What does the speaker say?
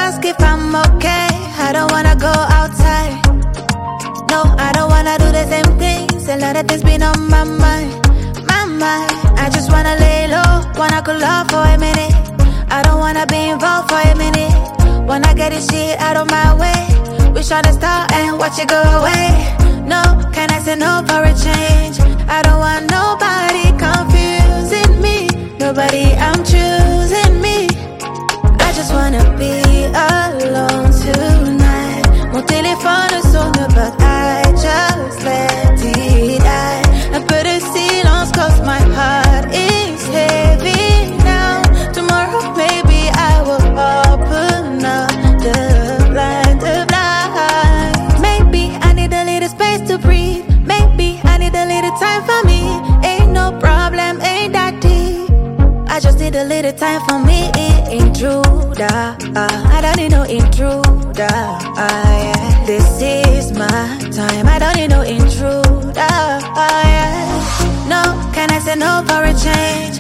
ask if I'm okay. I don't wanna go outside. No, I don't wanna do the same things. A lot of things been on my mind. My mind. I just wanna lay low. Wanna cool off for a minute. I don't wanna be involved for a minute. Wanna get this shit out of my way. Wish on the star and watch it go away. No, can I say no for a change? I don't want nobody confusing me. Nobody, I'm choosing me. I just wanna be alone tonight. Mon téléphone sonne but I just let it die. Un peu de silence cause my heart is heavy now. Tomorrow maybe I will open up the blind. Maybe I need a little space to breathe. Maybe I need a little time for me. Ain't no problem, ain't that deep. I just need a little time for me, intruder. I don't need no intruder. Yeah. This is my time. I don't need no intruder. Yeah. No, can I say no for a change?